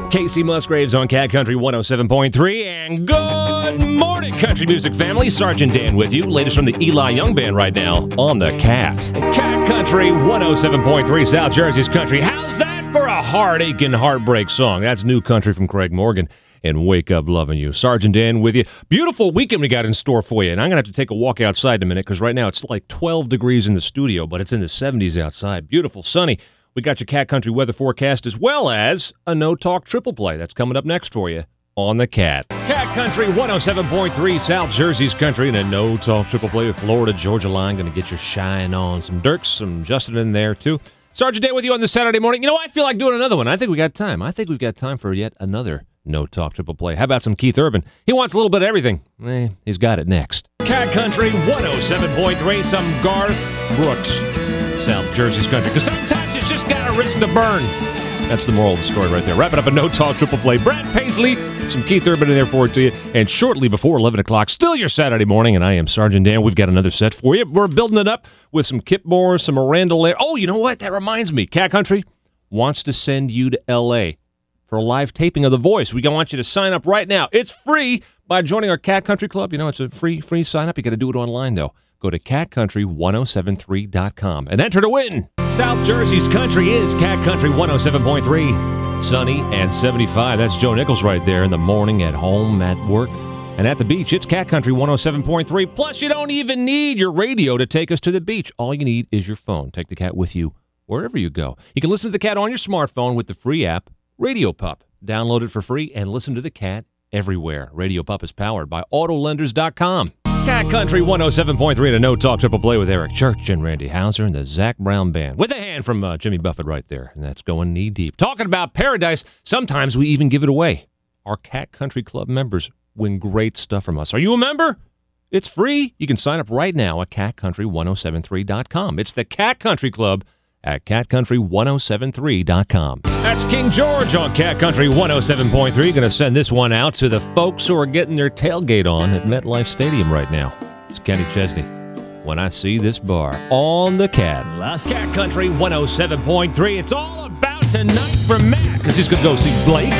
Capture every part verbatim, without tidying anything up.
Casey Musgraves on Cat Country one oh seven point three, and good morning, country music family. Sergeant Dan with you. Latest from the Eli Young Band right now on the Cat. Cat Country one oh seven point three, South Jersey's country. How's that for a heartache and heartbreak song? That's new country from Craig Morgan and Wake Up Loving You. Sergeant Dan with you. Beautiful weekend we got in store for you, and I'm going to have to take a walk outside in a minute because right now it's like twelve degrees in the studio, but it's in the seventies outside. Beautiful, sunny. We got your Cat Country weather forecast as well as a no-talk triple play. That's coming up next for you on the Cat. Cat Country one oh seven point three, South Jersey's country, and a no-talk triple play with Florida-Georgia line. Going to get your shine on. Some Dirks, some Justin in there, too. Sergeant Day with you on this Saturday morning. You know, I feel like doing another one. I think we got time. I think we've got time for yet another no-talk triple play. How about some Keith Urban? He wants a little bit of everything. Eh, he's got it next. Cat Country one oh seven point three, some Garth Brooks, South Jersey's country. Because sometimes you just got to risk the burn. That's the moral of the story right there. Wrapping up a no-talk triple play. Brad Paisley, some Keith Urban in there for it to you. And shortly before eleven o'clock, still your Saturday morning, and I am Sergeant Dan. We've got another set for you. We're building it up with some Kip Moore, some Miranda Lambert. Oh, you know what? That reminds me. Cat Country wants to send you to L A for a live taping of The Voice. We want you to sign up right now. It's free by joining our Cat Country Club. You know, it's a free free sign up. You got to do it online, though. Go to cat country one oh seven three dot com and enter to win. South Jersey's country is Cat Country one oh seven point three. Sunny and seventy-five. That's Joe Nichols right there in the morning, at home, at work, and at the beach. It's Cat Country one oh seven point three. Plus, you don't even need your radio to take us to the beach. All you need is your phone. Take the Cat with you wherever you go. You can listen to the Cat on your smartphone with the free app, Radio Pup. Download it for free and listen to the Cat everywhere. Radio Pup is powered by auto lenders dot com. Cat Country one oh seven point three and a no-talk triple play with Eric Church and Randy Hauser and the Zach Brown Band. With a hand from uh, Jimmy Buffett right there, and that's going knee-deep. Talking about paradise, sometimes we even give it away. Our Cat Country Club members win great stuff from us. Are you a member? It's free. You can sign up right now at cat country one oh seven three dot com. It's the Cat Country Club at cat country one oh seven three dot com. That's King George on Cat Country one oh seven point three. Going to send this one out to the folks who are getting their tailgate on at MetLife Stadium right now. It's Kenny Chesney. When I see this bar on the Cat. Last Cat Country one oh seven point three. It's all about tonight for Matt, because he's going to go see Blake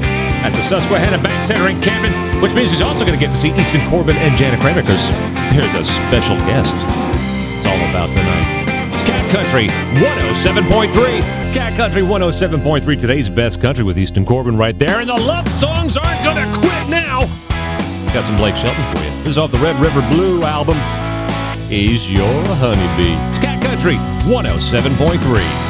at the Susquehanna Bank Center in Camden, which means he's also going to get to see Easton Corbin and Janet Kramer, because they're the special guests. It's all about tonight. Cat Country one oh seven point three. Cat Country one oh seven point three, today's best country with Easton Corbin right there. And the love songs aren't going to quit now. Got some Blake Shelton for you. This is off the Red River Blue album. Is Your Honeybee. It's Cat Country one oh seven point three.